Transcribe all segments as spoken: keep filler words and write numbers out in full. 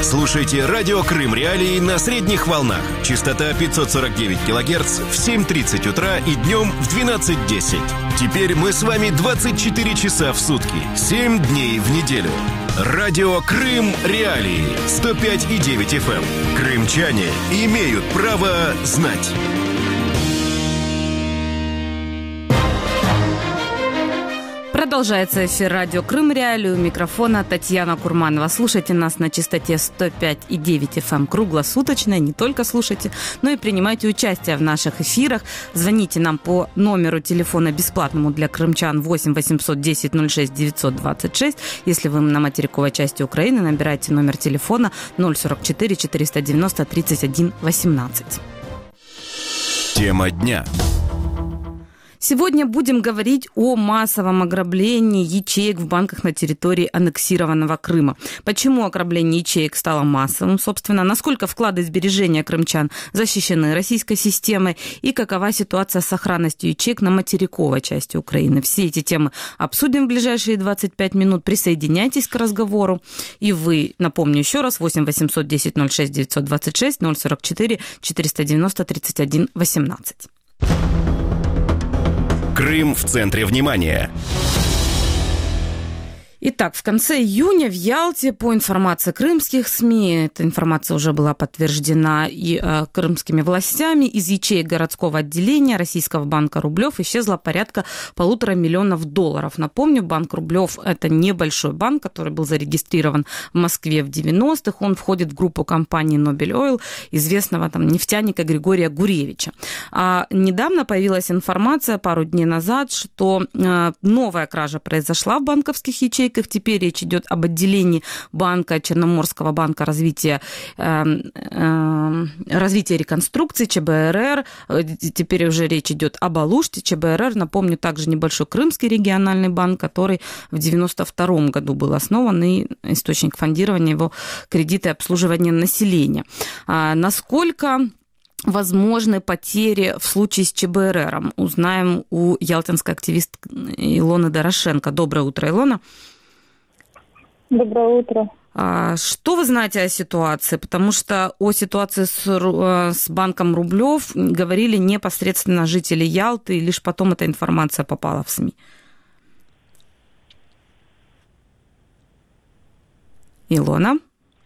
Слушайте радио Крым Реалии на средних волнах. Частота пятьсот сорок девять килогерц в семь тридцать утра и днем в двенадцать десять. Теперь мы с вами двадцать четыре часа в сутки, семь дней в неделю. Радио Крым Реалии сто пять и девять эф эм. Крымчане имеют право знать. Продолжается эфир радио Крым Реалии. У микрофона Татьяна Курманова. Слушайте нас на частоте сто пять и девять эф эм круглосуточно. Не только слушайте, но и принимайте участие в наших эфирах. Звоните нам по номеру телефона бесплатному для крымчан восемь восемьсот десять ноль шесть девятьсот двадцать шесть. Если вы на материковой части Украины, набирайте номер телефона ноль сорок четыре четыреста девяносто тридцать один восемнадцать. Тема дня. Сегодня будем говорить о массовом ограблении ячеек в банках на территории аннексированного Крыма. Почему ограбление ячеек стало массовым, собственно, насколько вклады и сбережения крымчан защищены российской системой и какова ситуация с сохранностью ячеек на материковой части Украины. Все эти темы обсудим в ближайшие двадцать пять минут. Присоединяйтесь к разговору. И вы, напомню еще раз, восемь восемьсот десять ноль шесть девятьсот двадцать шесть, ноль сорок четыре четыреста девяносто тридцать один восемнадцать. Крым в центре внимания. Итак, в конце июня в Ялте, по информации крымских СМИ, эта информация уже была подтверждена и э, крымскими властями, из ячеек городского отделения Российского банка Рублев исчезло порядка полутора миллионов долларов. Напомню, банк Рублев – это небольшой банк, который был зарегистрирован в Москве в девяностых. Он входит в группу компании Nobel Oil, известного там нефтяника Григория Гуревича. А недавно появилась информация, пару дней назад, что э, новая кража произошла в банковских ячейках. Теперь речь идет об отделении банка Черноморского банка развития, э, э, развития и реконструкции, ЧБРР. Теперь уже речь идет об Алуште. ЧБРР, напомню, также небольшой крымский региональный банк, который в девяносто втором году был основан, и источник фондирования его кредиты и обслуживание населения. А насколько возможны потери в случае с ЧБРРом, узнаем у ялтинской активистки Илоны Дорошенко. Доброе утро, Илона. Доброе утро. Что вы знаете о ситуации? Потому что о ситуации с, с банком Рублев говорили непосредственно жители Ялты, и лишь потом эта информация попала в СМИ. Илона?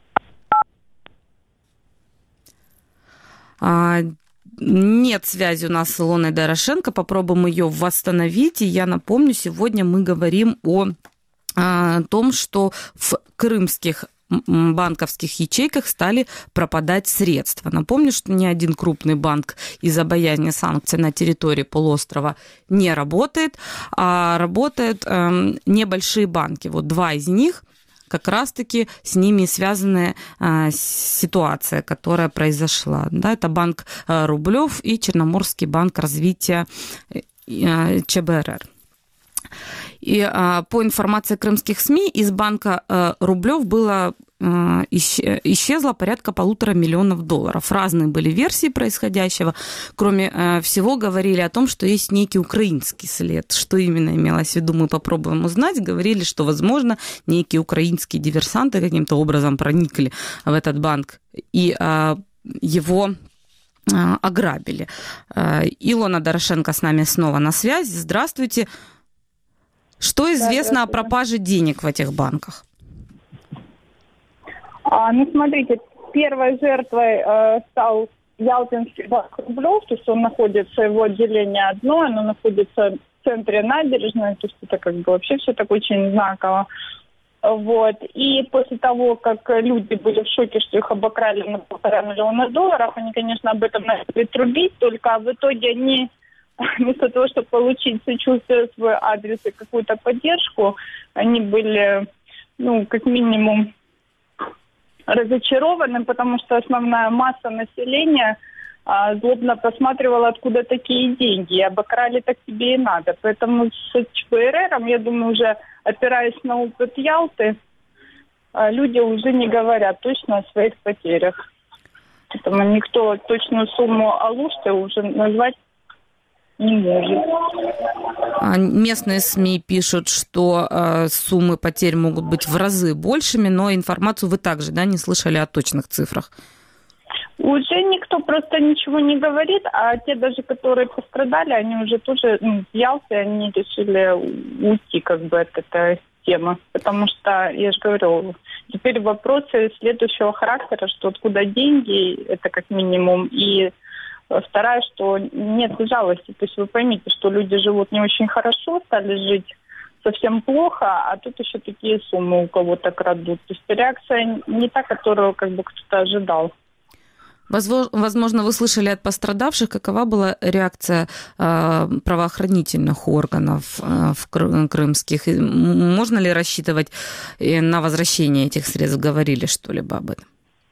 Нет связи у нас с Илоной Дорошенко. Попробуем ее восстановить. И я напомню, сегодня мы говорим о, о том, что в крымских банковских ячейках стали пропадать средства. Напомню, что ни один крупный банк из-за обаяния санкций на территории полуострова не работает, а работают э, небольшие банки. Вот два из них, как раз-таки с ними связанная а, ситуация, которая произошла. Да, это банк а, Рублев и Черноморский банк развития а, ЧБРР. И а, по информации крымских СМИ, из банка а, Рублев было а, исчезло порядка полутора миллионов долларов. Разные были версии происходящего. Кроме а, всего, говорили о том, что есть некий украинский след. Что именно имелось в виду, мы попробуем узнать. Говорили, что, возможно, некие украинские диверсанты каким-то образом проникли в этот банк и а, его а, ограбили. А, Илона Дорошенко с нами снова на связи. Здравствуйте. Что известно о пропаже денег в этих банках? А, ну, смотрите, первой жертвой э, стал Ялтинский банк Рублев, то есть он находится, его отделение одно, оно находится в центре набережной, то есть это как бы вообще все так очень знаково. Вот. И после того, как люди были в шоке, что их обокрали на полтора миллиона долларов, они, конечно, об этом начали трубить, только в итоге они, вместо того, чтобы получить сочувствие в свой адрес и какую-то поддержку, они были, ну, как минимум, разочарованы, потому что основная масса населения а, злобно просматривала, откуда такие деньги. И обокрали так тебе и надо. Поэтому с ЧБРРом, я думаю, уже опираясь на опыт Ялты, а, люди уже не говорят точно о своих потерях. Поэтому никто точную сумму Алушты уже назвать не может. Местные СМИ пишут, что э, суммы потерь могут быть в разы большими, но информацию вы также, да, не слышали о точных цифрах? Уже никто просто ничего не говорит, а те даже, которые пострадали, они уже тоже ну, в Ялте, они решили уйти как бы от этой темы. Потому что, я же говорю, теперь вопросы следующего характера, что откуда деньги, это как минимум, и вторая, что нет жалости. То есть вы поймите, что люди живут не очень хорошо, стали жить совсем плохо, а тут еще такие суммы у кого-то крадут. То есть реакция не та, которую как бы кто-то ожидал. Возможно, вы слышали от пострадавших, какова была реакция э, правоохранительных органов э, в кры- крымских. Можно ли рассчитывать на возвращение этих средств? Говорили что-либо об этом?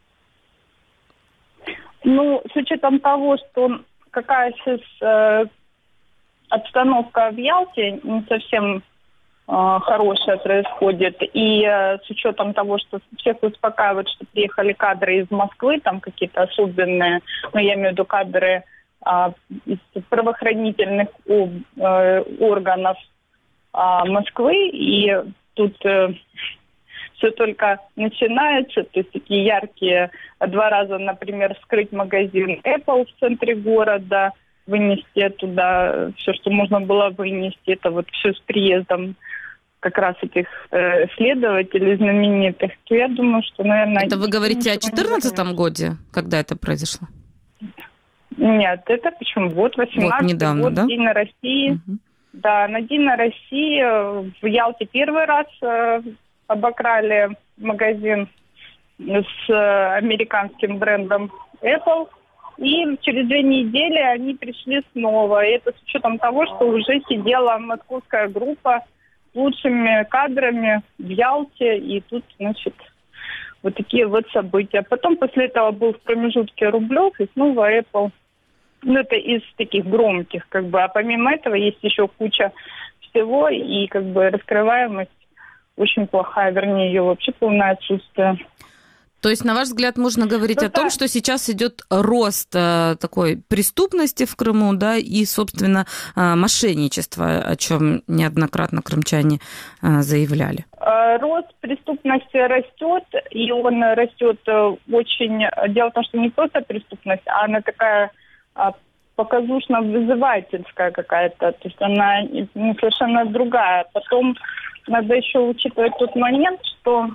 Ну, с учетом того, что какая сейчас э, обстановка в Ялте не совсем э, хорошая происходит, и э, с учетом того, что всех успокаивают, что приехали кадры из Москвы, там какие-то особенные, ну, я имею в виду кадры э, из правоохранительных э, органов э, Москвы, и тут... Э, все только начинается, то есть такие яркие, два раза, например, вскрыть магазин Apple в центре города, вынести туда все, что можно было вынести, это вот все с приездом как раз этих э, следователей знаменитых, то я думаю, что, наверное... Это вы говорите о две тысячи четырнадцатом годе, когда это произошло? Нет, это почему? Вот восемнадцатый вот недавно, год, да? День на России. Угу. Да, на День на России в Ялте первый раз... Э, обокрали магазин с американским брендом Apple, и через две недели они пришли снова. И это с учетом того, что уже сидела московская группа с лучшими кадрами в Ялте, и тут, значит, вот такие вот события. Потом после этого был в промежутке Рублев, и снова Apple. Ну, это из таких громких, как бы. А помимо этого есть еще куча всего, и как бы раскрываемость очень плохая, вернее, ее вообще полное отсутствие. То есть, на ваш взгляд, можно говорить ну, о да. том, что сейчас идет рост э, такой преступности в Крыму, да, и, собственно, э, мошенничества, о чем неоднократно крымчане э, заявляли? Рост преступности растет, и он растет очень... Дело в том, что не просто преступность, а она такая показушно-вызывательская какая-то, то есть она совершенно другая. Потом надо еще учитывать тот момент, что,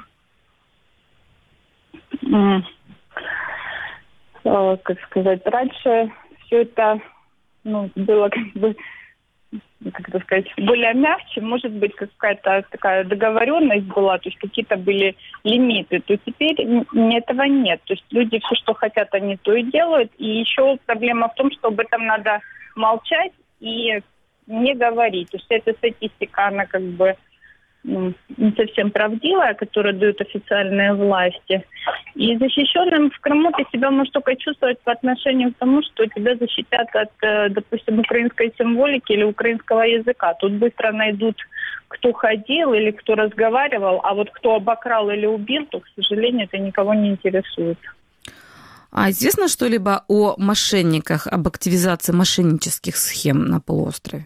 э, как сказать, раньше все это ну, было как бы, как это сказать, более мягче, может быть, какая-то такая договоренность была, то есть какие-то были лимиты, то теперь этого нет. То есть люди все, что хотят, они то и делают. И еще проблема в том, что об этом надо молчать и не говорить. То есть эта статистика, она как бы не совсем правдивая, которую дают официальные власти. И защищенным в Крыму ты себя можешь только чувствовать по отношению к тому, что тебя защитят от, допустим, украинской символики или украинского языка. Тут быстро найдут, кто ходил или кто разговаривал, а вот кто обокрал или убил, то, к сожалению, это никого не интересует. А известно что-либо о мошенниках, об активизации мошеннических схем на полуострове?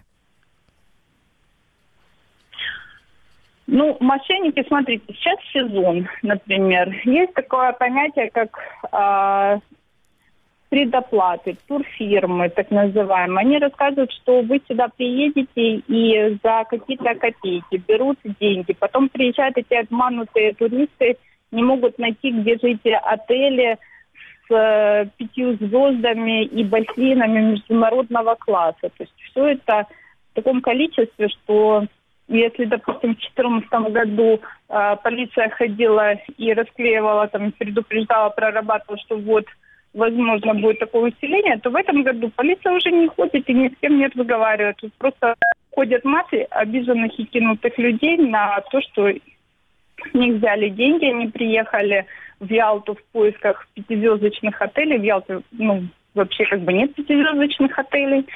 Ну, мошенники, смотрите, сейчас сезон, например. Есть такое понятие, как э, предоплаты, турфирмы, так называемые. Они рассказывают, что вы сюда приедете и за какие-то копейки берут деньги. Потом приезжают эти обманутые туристы, не могут найти, где жить отели с э, пятью звездами и бассейнами международного класса. То есть все это в таком количестве, что... Если, допустим, в две тысячи четырнадцатом году э, полиция ходила и расклеивала, там, предупреждала, прорабатывала, что вот, возможно, будет такое усиление, то в этом году полиция уже не ходит и ни с кем не разговаривает. Тут просто ходят массы обиженных и кинутых людей на то, что с них взяли деньги, они приехали в Ялту в поисках пятизвездочных отелей. В Ялте, ну, вообще как бы нет пятизвездочных отелей.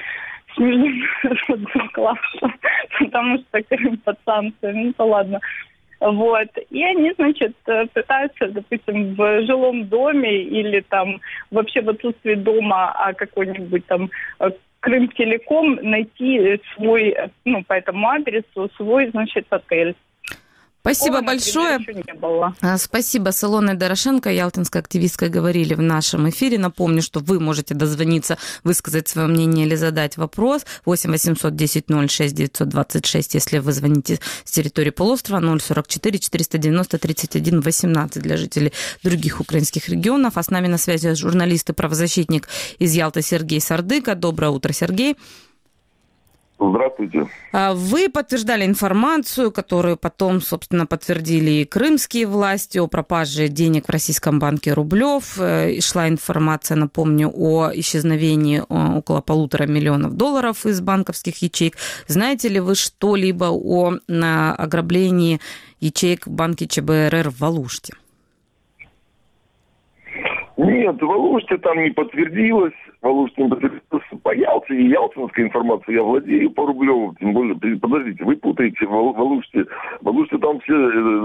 Классно, потому что Крым под санкциями, ну то ладно. Вот. И они, значит, пытаются, допустим, в жилом доме или там вообще в отсутствии дома, а какой-нибудь там Крымтелеком найти свой, ну, по этому адресу, свой, значит, отель. Спасибо Такого, большое. например, еще не было. Спасибо. С Илоной Дорошенко, ялтинской активисткой, говорили в нашем эфире. Напомню, что вы можете дозвониться, высказать свое мнение или задать вопрос. восемь восемьсот десять ноль шесть девятьсот двадцать шесть, если вы звоните с территории полуострова, ноль сорок четыре четыреста девяносто тридцать один восемнадцать для жителей других украинских регионов. А с нами на связи журналист и правозащитник из Ялты Сергей Сардыка. Доброе утро, Сергей. Здравствуйте. Вы подтверждали информацию, которую потом, собственно, подтвердили и крымские власти о пропаже денег в российском банке Рублев. И шла информация, напомню, о исчезновении около полутора миллионов долларов из банковских ячеек. Знаете ли вы что-либо о ограблении ячеек в банке ЧБРР в Алуште? Нет, в Алуште там не подтвердилось. В Алуште не подтвердилось. По Ялте и ялтинской информацией я владею по Рублеву. Тем более, подождите, вы путаете в Алуште. В Алуште там все...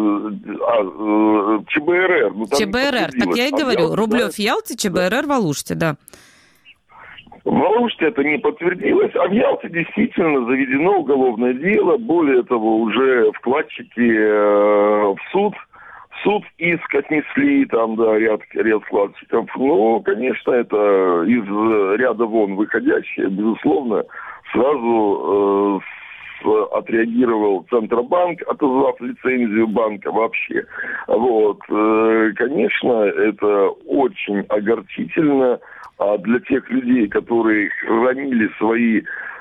А, ЧБРР. Ну, ЧБРР, так я и говорю. А Рублев в Ялте, ЧБРР в Алуште, да. В Алуште это не подтвердилось, а в Ялте действительно заведено уголовное дело. Более того, уже вкладчики э, в суд... Суд иск отнесли, там, да, ряд, ряд вкладчиков. Ну, конечно, это из ряда вон выходящее, безусловно. Сразу э, с, отреагировал Центробанк, отозвав лицензию банка вообще. Вот. Э, конечно, это очень огорчительно а для тех людей, которые хранили свои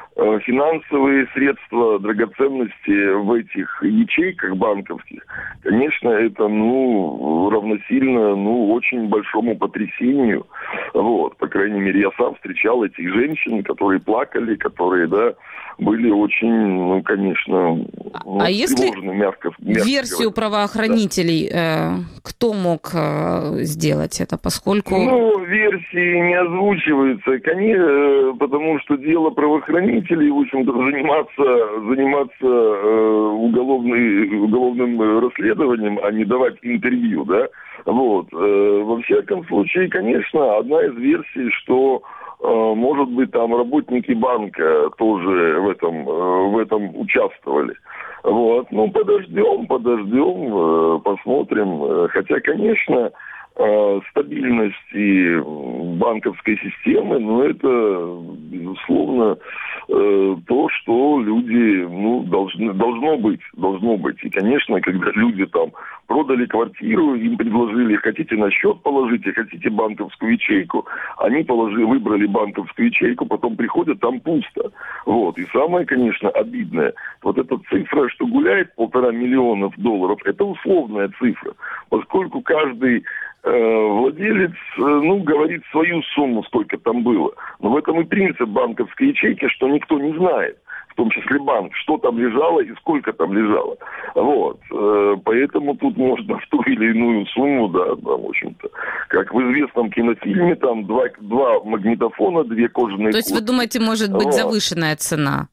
финансовые средства, драгоценности в этих ячейках банковских, конечно, это, ну, равносильно, ну, очень большому потрясению. Вот, по крайней мере, я сам встречал этих женщин, которые плакали, которые, да, были очень, ну, конечно, ну, а если мягко, мягко версию говоря. правоохранителей, э, кто мог э, сделать это, поскольку... Ну, версии не озвучиваются, конечно, потому что дело правоохранителей, в общем-то, заниматься, заниматься э, уголовный, уголовным расследованием, а не давать интервью, да. Вот. Э, во всяком случае, конечно, одна из версий, что э, может быть, там работники банка тоже в этом, э, в этом участвовали. Вот. Ну, подождем, подождем, э, посмотрим. Хотя, конечно, э, стабильность и банковской системы, ну, это, безусловно, э, то, что люди, ну, должны, должно быть, должно быть. И, конечно, когда люди там продали квартиру, им предложили, хотите на счет положите, хотите банковскую ячейку, они положили, выбрали банковскую ячейку, потом приходят, там пусто. Вот. И самое, конечно, обидное, вот эта цифра, что гуляет полтора миллиона долларов, это условная цифра, поскольку каждый э, владелец, э, ну, говорит свою сумму, сколько там было. Но в этом и принцип банковской ячейки, что никто не знает, в том числе банк, что там лежало и сколько там лежало. Вот. Поэтому тут можно в ту или иную сумму, да, да, в общем-то, как в известном кинофильме, там два, два магнитофона, две кожаные То есть куртки. Вы думаете, может быть вот. завышенная цена?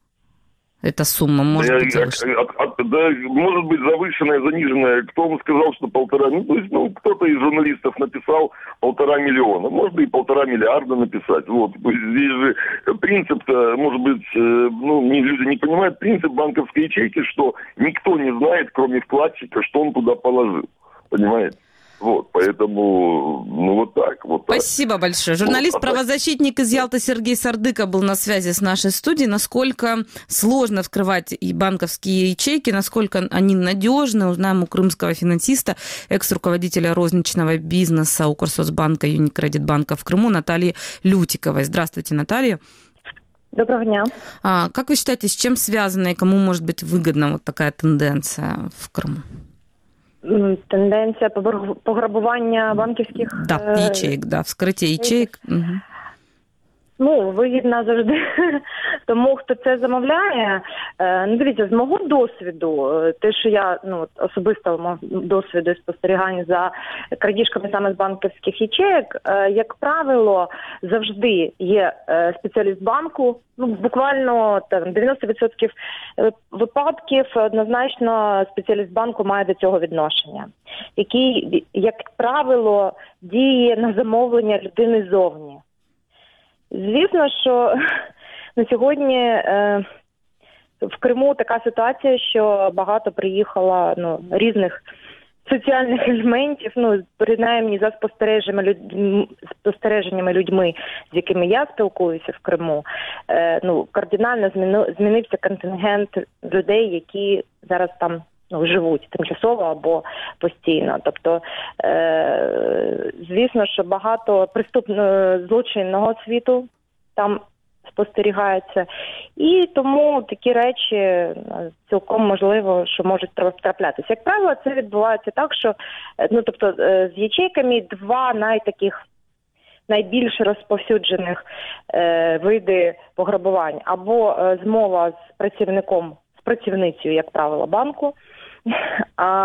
Эта сумма может да, быть завышенная? От, от, да, может быть завышенная, заниженная. Кто вам сказал, что полтора... Ну, то есть, ну, кто-то из журналистов написал полтора миллиона. Можно и полтора миллиарда написать. Вот. То есть, здесь же принцип-то, может быть, ну, люди не понимают, принцип банковской ячейки, что никто не знает, кроме вкладчика, что он туда положил. Понимаете? Вот, поэтому, ну, вот так. Вот Спасибо так. большое. Журналист-правозащитник из Ялты Сергей Сардыка был на связи с нашей студией. Насколько сложно вскрывать и банковские ячейки, насколько они надежны, узнаем у крымского финансиста, экс-руководителя розничного бизнеса Укрсоцбанка, Юникредитбанка в Крыму Натальи Лютиковой. Здравствуйте, Наталья. Доброго дня. А, как вы считаете, с чем связана и кому может быть выгодна вот такая тенденция в Крыму? Тенденція пограбування банківських... Да, ячеїк, да, вскриття ячеїк. Угу. Ну, вигідна завжди тому, хто це замовляє. Ну, дивіться, з мого досвіду, те, що я ну, особисто мав досвіду і спостерігання за крадіжками саме з банківських ячеїк, як правило, завжди є спеціаліст банку. Ну, буквально там дев'яносто відсотків випадків однозначно спеціаліст банку має до цього відношення, який, як правило, діє на замовлення людини ззовні. Звісно, що на сьогодні е, в Криму така ситуація, що багато приїхало ну, різних соціальних елементів, ну, принаймні за спостереженнями, люд... спостереженнями людьми, з якими я спілкуюся в Криму, е, ну, кардинально зміну... змінився контингент людей, які зараз там ну, живуть тимчасово або постійно. Тобто, е, звісно, що багато преступного злочинного світу там спостерігається. І тому такі речі цілком можливо, що можуть траплятися. Як правило, це відбувається так, що ну, тобто, з ячейками два найтаких найбільш розповсюджених е, види пограбувань. Або е, змова з працівником, з працівницею, як правило, банку, а,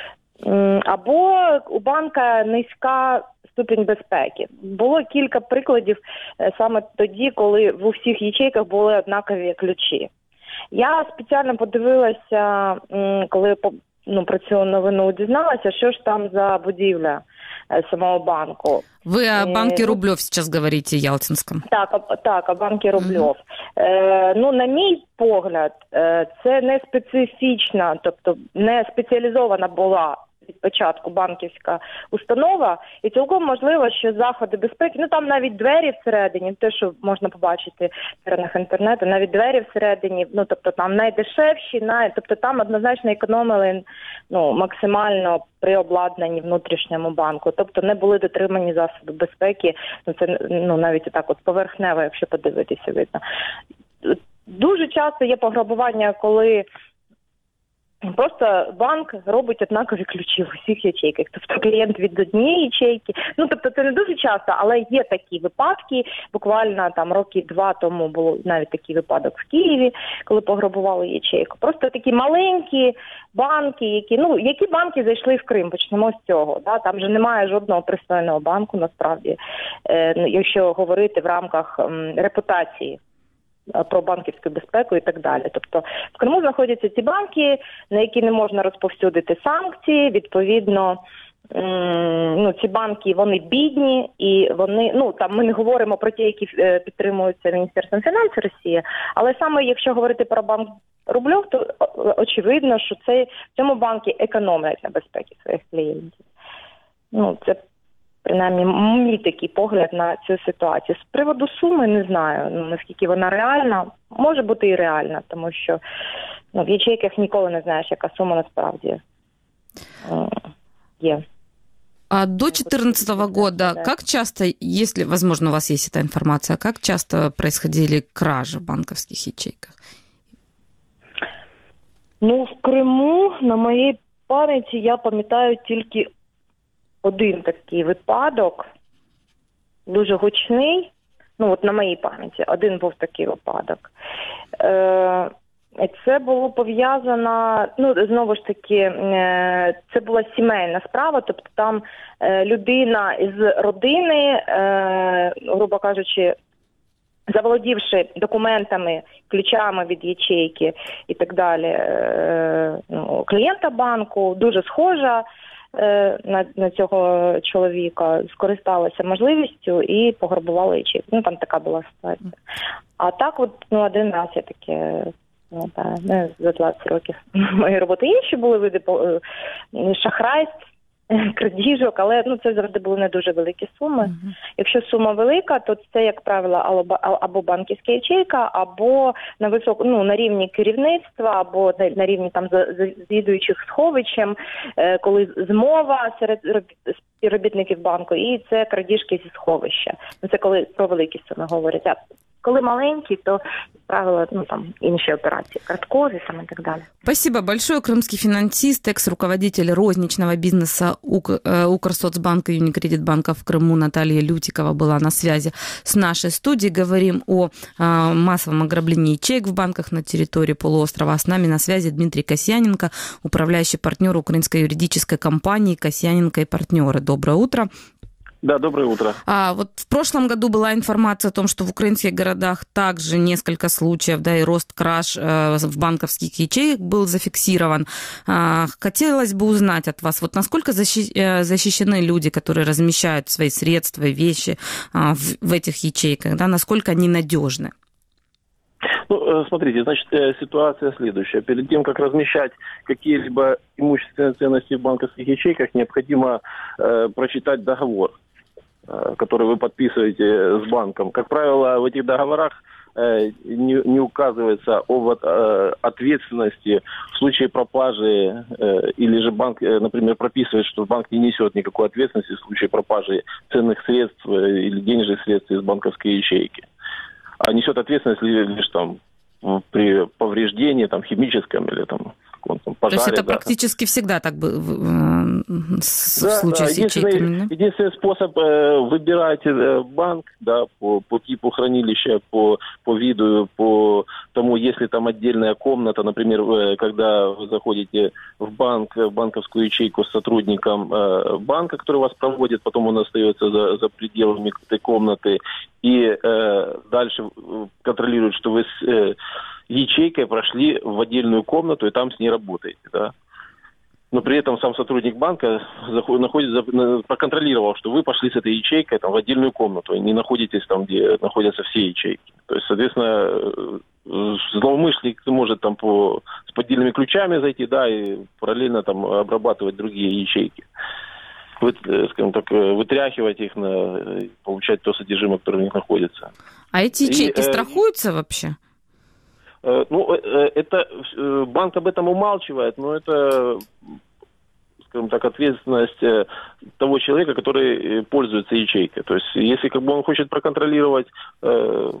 або у банка низька ступінь безпеки. Було кілька прикладів саме тоді, коли в усіх ячейках були однакові ключі. Я спеціально подивилася, коли ну, про цю новину дізналася, що ж там за будівля самого банку. Вы о банке Рублев сейчас говорите, Ялтинском. Так, так, о банке Рублев. Mm-hmm. Е, ну, на мій погляд, це не специфічна, тобто не спеціалізована була від початку банківська установа, і цілком можливо, що заходи безпеки, ну там навіть двері всередині, те, що можна побачити в сторонах інтернету, навіть двері всередині, ну тобто там найдешевші, най, тобто там однозначно економили ну, максимально при обладнанні внутрішньому банку, тобто не були дотримані засоби безпеки, ну це ну навіть так от поверхнево, якщо подивитися, видно. Дуже часто є пограбування, коли просто банк робить однакові ключі в усіх ячейках. Тобто клієнт від однієї ячейки. Ну, тобто це не дуже часто, але є такі випадки. Буквально там роки два тому було навіть такий випадок в Києві, коли пограбували ячейку. Просто такі маленькі банки, які, ну, які банки зайшли в Крим, почнемо з цього. Да? Там же немає жодного пристойного банку, насправді, е, якщо говорити в рамках м, репутації про банківську безпеку і так далі. Тобто в Криму знаходяться ці банки, на які не можна розповсюдити санкції, відповідно, ну, ці банки, вони бідні, і вони, ну, там ми не говоримо про ті, які підтримуються Міністерством фінансів Росії, але саме якщо говорити про банк Рубльов, то очевидно, що це, в цьому банки економлять на безпеці своїх клієнтів. Ну, це принаймні, мій такий погляд на цю ситуацію. З приводу суми не знаю, ну, наскільки вона реальна. Може бути і реальна, тому що ну, в ячейках ніколи не знаєш, яка сума насправді є. А до две тысячи четырнадцатого года, да. Как часто, если, возможно, у вас есть эта информация, как часто происходили кражи в банковских ячейках? Ну, в Криму, на моїй пам'яті, я пам'ятаю тільки один такий випадок, дуже гучний, ну от на моїй пам'яті, один був такий випадок. Е, це було пов'язано, ну знову ж таки, е, це була сімейна справа, тобто там е, людина із родини, е, грубо кажучи, заволодівши документами, ключами від ячейки і так далі, е, ну, клієнта банку, дуже схожа, На, на цього чоловіка, скористалася можливістю і пограбувала ячейку. Ну, там така була ситуація. А так от, ну, один раз я таке, ну, та, не за двадцять років моєї роботи. Інші були види шахрайств, крадіжок, але ну, це завжди були не дуже великі суми. Uh-huh. Якщо сума велика, то це, як правило, або банківська ячейка, або на високо, ну, на рівні керівництва, або на рівні там завідуючих сховищем, коли змова серед співробітників банку, і це крадіжки зі сховища. Це коли про великі суми говорять. А коли маленькі, то, як правило, ну, там, інші операції, карткові там, и так далее. Спасибо большое. Крымский финансист, экс-руководитель розничного бизнеса Укрсоцбанка и Юникредитбанка в Крыму Наталья Лютикова была на связи с нашей студией. Говорим о массовом ограблении ячеек в банках на территории полуострова. С нами на связи Дмитрий Касьяненко, управляющий партнер украинской юридической компании «Касьяненко и партнеры». Доброе утро. Да, доброе утро. А вот в прошлом году была информация о том, что в украинских городах также несколько случаев, да, и рост краж э, в банковских ячеек был зафиксирован. А, хотелось бы узнать от вас, вот насколько защи- э, защищены люди, которые размещают свои средства и вещи а, в, в этих ячейках, да, насколько они надежны? Ну, смотрите, значит, ситуация следующая. Перед тем, как размещать какие-либо имущественные ценности в банковских ячейках, необходимо э, прочитать договор, э, который вы подписываете с банком. Как правило, в этих договорах э, не, не указывается об э, ответственности в случае пропажи, э, или же банк, э, например, прописывает, что банк не несет никакой ответственности в случае пропажи ценных средств э, или денежных средств из банковской ячейки. А несет ответственность лишь там при повреждении там химическом или там каком-то пожаре. То есть это да. практически всегда так бы в, в да, случае да. с ячейками, единственный, да? единственный способ э, выбирать э, банк, да, по, по типу хранилища, по, по виду, по тому, если там отдельная комната, например, э, когда вы заходите в банк, в банковскую ячейку с сотрудником э, банка, который вас проводит, потом он остается за, за пределами этой комнаты, и э, дальше контролирует, что вы с э, ячейкой прошли в отдельную комнату и там с ней работаете, да. Но при этом сам сотрудник банка заходит, находится, проконтролировал, что вы пошли с этой ячейкой там, в отдельную комнату, и не находитесь там, где находятся все ячейки. То есть, соответственно, злоумышленник может там по, с поддельными ключами зайти, да, и параллельно там обрабатывать другие ячейки. Вы, скажем так, вытряхивать их, на, получать то содержимое, которое в них находится. А эти ячейки и, страхуются э, вообще? Э, ну, э, это банк об этом умалчивает, но это, скажем так, ответственность э, того человека, который пользуется ячейкой. То есть, если как бы он хочет проконтролировать э,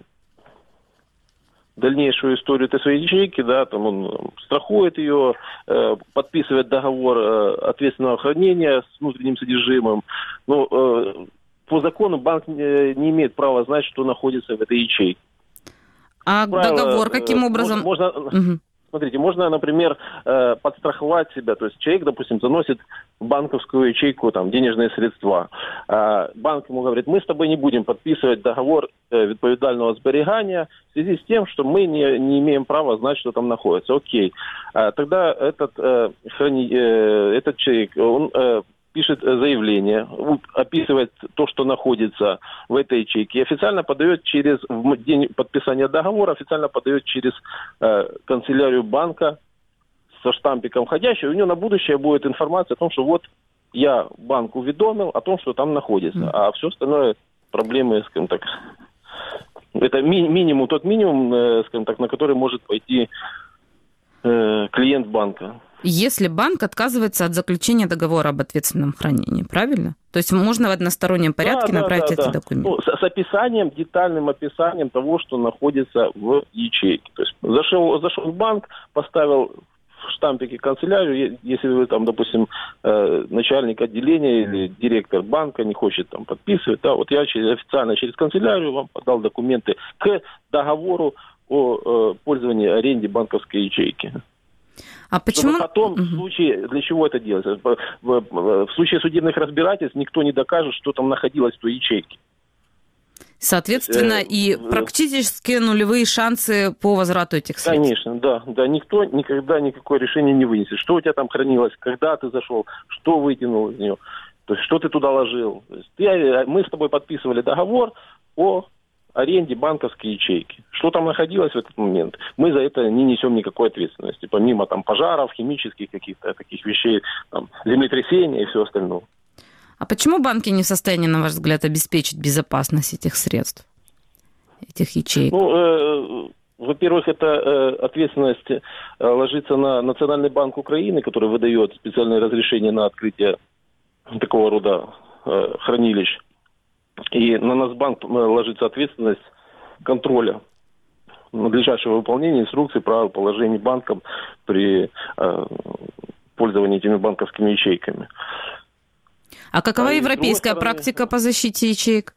дальнейшую историю этой своей ячейки, да, там он страхует ее, э, подписывает договор э, ответственного хранения с внутренним содержимым. Но э, по закону банк не, не имеет права знать, что находится в этой ячейке. А Правило, договор каким образом? Можно, можно угу. Смотрите, можно, например, э, подстраховать себя. То есть человек, допустим, заносит в банковскую ячейку там, денежные средства. Э, банк ему говорит, мы с тобой не будем подписывать договор э, відповідального зберігання в связи с тем, что мы не, не имеем права знать, что там находится. Окей. Э, тогда этот, э, храни, э, этот человек, он... Э, пишет заявление, описывает то, что находится в этой ячейке, и официально подает через, в день подписания договора, официально подает через э, канцелярию банка со штампиком входящего, и у него на будущее будет информация о том, что вот я банк уведомил о том, что там находится, mm. а все остальное проблемы, скажем так, это ми- минимум, тот минимум, э, скажем так, на который может пойти э, клиент банка. Если банк отказывается от заключения договора об ответственном хранении, правильно? То есть можно в одностороннем порядке да, направить да, да, эти да. документы? Ну, с, с описанием, детальным описанием того, что находится в ячейке. То есть зашел, зашел в банк, поставил в штампике канцелярию, если вы там, допустим, э, начальник отделения или директор банка не хочет там подписывать, да, вот я через, официально через канцелярию вам подал документы к договору о э, пользовании аренде банковской ячейки. А почему? Но потом, в случае, для чего это делается? В, в, в случае судебных разбирательств никто не докажет, что там находилось в той ячейке. Соответственно, э, и э, практически нулевые шансы по возврату этих средств. Конечно, да. Да, никто никогда никакое решение не вынесет. Что у тебя там хранилось, когда ты зашел, что вытянул из нее, то есть что ты туда ложил. То есть, ты, мы с тобой подписывали договор о аренде банковской ячейки. Что там находилось в этот момент, мы за это не несем никакой ответственности. Помимо там пожаров, химических каких-то таких вещей, там, землетрясения и все остальное. А почему банки не в состоянии, на ваш взгляд, обеспечить безопасность этих средств, этих ячеек? Ну, э, во-первых, это э, ответственность э, ложится на Национальный банк Украины, который выдает специальное разрешение на открытие такого рода э, хранилищ. И на Нацбанк ложится ответственность контроля надлежащего выполнения инструкций, правил, положений банком при э, пользовании этими банковскими ячейками. А какова а европейская стороны, практика по защите ячеек?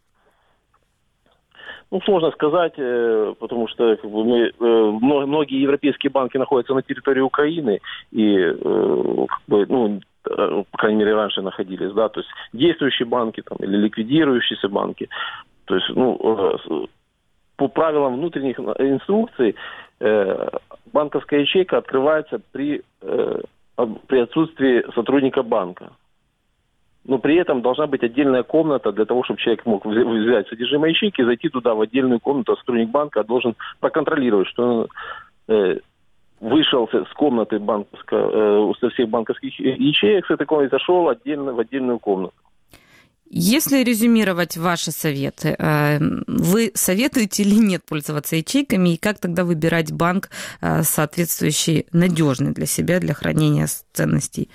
Ну, сложно сказать, э, потому что как бы, мы, э, многие европейские банки находятся на территории Украины, и э, как бы, ну, по крайней мере, раньше находились, да, то есть действующие банки там, или ликвидирующиеся банки. То есть, ну, по правилам внутренних инструкций банковская ячейка открывается при, при отсутствии сотрудника банка. Ну, но при этом должна быть отдельная комната для того, чтобы человек мог взять содержимое ячейки и зайти туда в отдельную комнату, а сотрудник банка должен проконтролировать, что он э, вышел с комнаты банковской, э, со всех банковских ячеек, с этой комнаты зашел отдельно в отдельную комнату. Если резюмировать ваши советы, вы советуете или нет пользоваться ячейками, и как тогда выбирать банк, соответствующий, надежный для себя, для хранения ценностей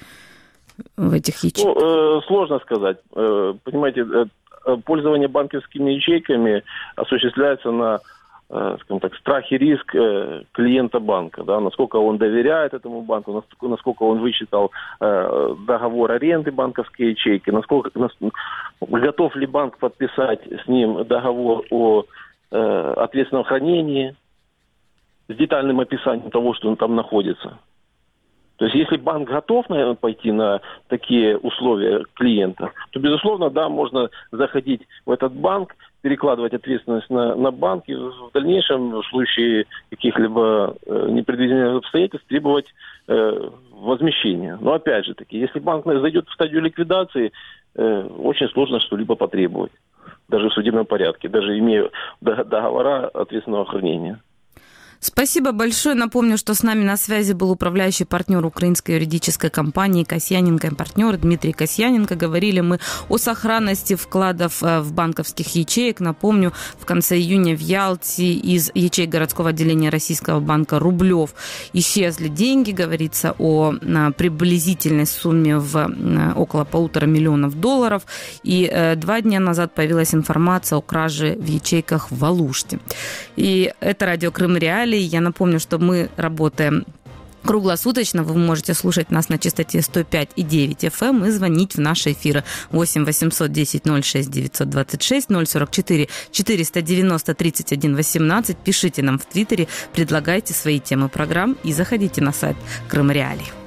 в этих ячейках? Ну, сложно сказать. Понимаете, пользование банковскими ячейками осуществляется на, скажем так, страх и риск клиента банка, да, насколько он доверяет этому банку, насколько он вычитал договор аренды банковской ячейки, насколько готов ли банк подписать с ним договор о ответственном хранении с детальным описанием того, что он там находится. То есть, если банк готов, наверное, пойти на такие условия клиента, то, безусловно, да, можно заходить в этот банк, перекладывать ответственность на, на банк и в дальнейшем, в случае каких-либо э, непредвиденных обстоятельств, требовать э, возмещения. Но, опять же таки, если банк зайдет в стадию ликвидации, э, очень сложно что-либо потребовать, даже в судебном порядке, даже имея договора ответственного хранения. Спасибо большое. Напомню, что с нами на связи был управляющий партнер украинской юридической компании Касьяненко и партнер Дмитрий Касьяненко. Говорили мы о сохранности вкладов в банковских ячеек. Напомню, в конце июня в Ялте из ячеек городского отделения российского банка «Рублев» исчезли деньги. Говорится о приблизительной сумме в около полутора миллионов долларов. И два дня назад появилась информация о краже в ячейках в Алуште. И это радио Крым Реалии. Я напомню, что мы работаем круглосуточно. Вы можете слушать нас на частоте сто пять и девять эф эм и звонить в наши эфиры восемь восемьсот десять ноль шесть девятьсот двадцать шесть ноль сорок четыре четыреста девяносто тридцать один восемнадцать. Пишите нам в Твиттере, предлагайте свои темы программ и заходите на сайт Крым Реалии.